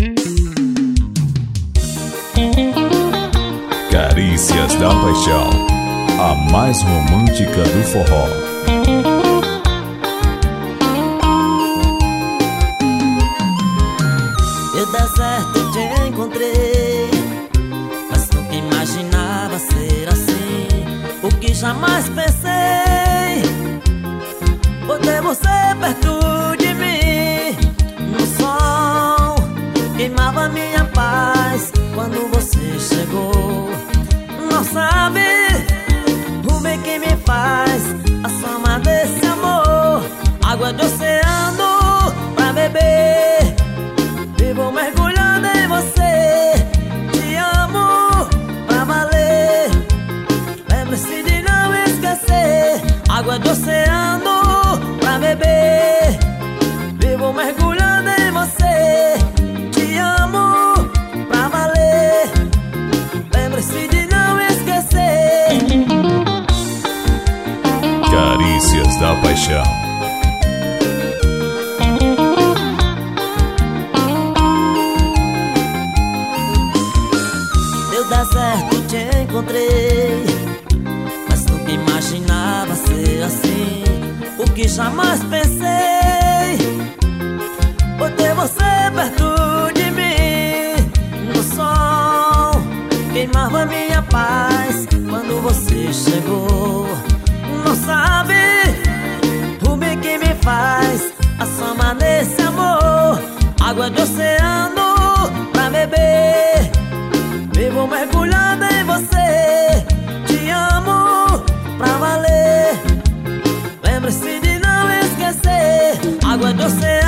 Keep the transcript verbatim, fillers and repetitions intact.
Carícias da Paixão, a mais romântica do forró. Eu deserto te encontrei, mas nunca imaginava ser assim. O que jamais pensei foi ter você perto de mim. No sol queimava minha paz quando você chegou. Não sabe o bem que me faz a soma desse amor. Água de oceano pra beber, vivo mergulhando em você. Te amo pra valer, lembre-se de não esquecer. Água de oceano pra beber, vivo mergulhando em você. Te amo pra valer, lembre-se de não esquecer. Carícias da Paixão. Deserto te encontrei, mas nunca imaginava ser assim. O que jamais pensei foi ter você perto de mim. No sol queimava minha paz quando você chegou. Não sabe o bem que me faz a soma desse amor. Água de oceano pra beber, vivo mergulhando em você. Te amo pra valer, lembre-se de não esquecer. Água de oceano